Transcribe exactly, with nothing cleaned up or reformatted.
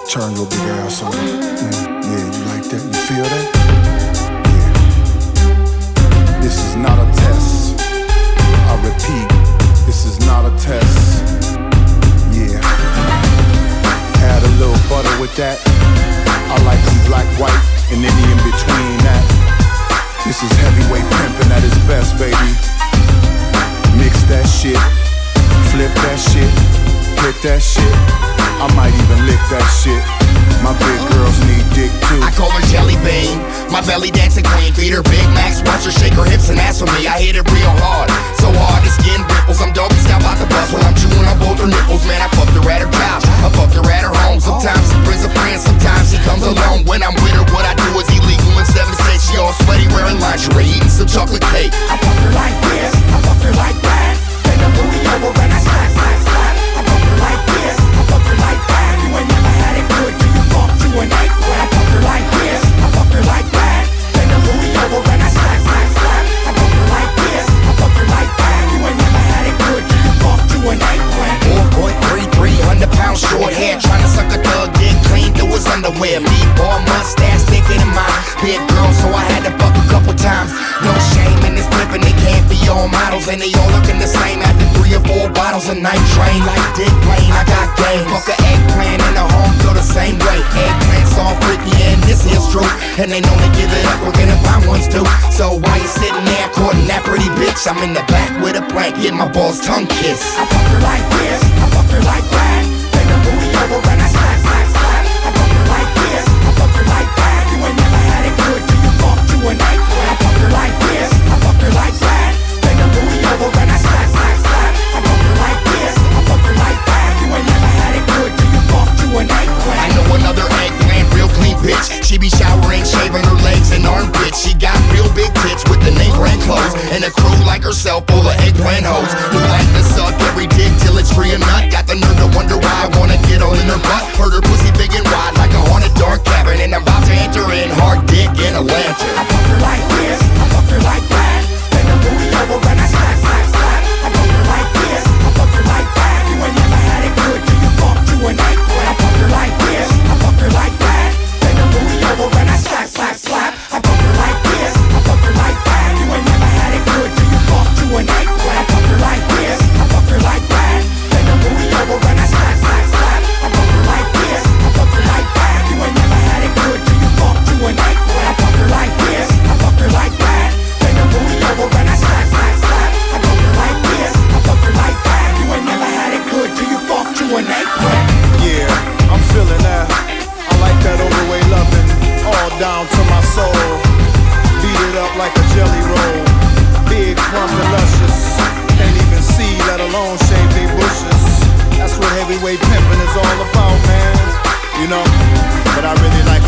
Turn your big ass on. Mm, yeah, you like that? You feel that? Yeah. This is not a test. I repeat, this is not a test. Yeah. Add a little butter with that. I like them black, white, and any in between that. This is heavyweight pimpin' at its best, baby. Mix that shit, flip that shit, hit that shit. I might even lick that shit. My big girls need dick too. I call her Jelly Bean, my belly dancing queen. Feed her Big Macs, watch her shake her hips and ask for me. I hit it real hard, so hard the skin ripples. I'm doggy style about the bus when I'm chewing on both her nipples. Man, I fucked her at her couch, I fucked her at her home. Sometimes she brings a friend, sometimes she comes alone. When I'm with her, what I do is illegal in seven states. She all sweaty, wearing lingerie, eating some chocolate cake. I fuck her like this, I fuck her like that. Then the booty over and I slap, slap, slap. I fuck her like this, I fuck her like that. You ain't never had it good till you fuck you an eight. When I fuck her like this, I fuck her like that. Then the booty over and I slap, slap, slap. I fuck her like this, I fuck her like that. You ain't never had it good till you fuck you an eight. four point three, three hundred pounds short hair, trying to suck a thug, get clean through his underwear. Meatball mustache, thicker than my big girl, so I had to fuck a couple times. No shame in this pimpin', they can't be all models, and they all looking the same after three or four bottles a night. Train like Dick Blaine, I got game. Fuck a eggplant in the home, feel the same way. Eggplants all freaky, and this is true. And they know they give it up, we're gonna find ones too. So why you sitting there courting that pretty bitch? I'm in the back with a plank, get my balls tongue kissed. I fuck her like this, I fuck her like that. Then the booty over and I slap, slap, slap. I fuck her like this, I fuck her like that. You ain't never had it good till you fuck you a night. I fuck her like this, I fuck her like that. Then the booty over and I slap, slap, slap. I fuck her like this, I fuck her like that. You ain't never had it good till you fuck you a night. I know another eggplant, real clean bitch. She be showering, shaving her legs and armpits. She got real big tits with the name brand clothes, and a crew like herself full of eggplant hoes who like to suck every dick till it's free and nut. Got the nerve to wonder why I wanna get all in her butt. Heard her pussy big and wide like a haunted dark cavern, and I'm about to enter in hard dick in a lantern. I fuck her like this, I fuck her like that. Then the booty over and I slap, slap, slap. I fuck her like this, I fuck her like that. You ain't never had it good till you fuck you a night. I fuck her like this, I fuck her like that. Then the booty over and I slap, slap, slap. I fuck her like this, I fuck her like that. You ain't never had it good till you fuck you a night. I fuck her like this, I fuck her like that. Then the booty over and I slap, slap, slap. I fuck her like this, I fuck her like that. You ain't never had it good till you fuck you a night. I fuck her like this, I fuck her like that. Then the booty over and I slap, slap, slap. I fuck her like this, I fuck her like that. You ain't never had it good till you fuck you a night. Yeah, I'm feeling that. I like that overweight loving, all down to my soul. Beat it up like a jelly roll. Big, plump and luscious. Can't even see, let alone shave they bushes. That's what heavyweight pimpin' is all about, man. You know, but I really like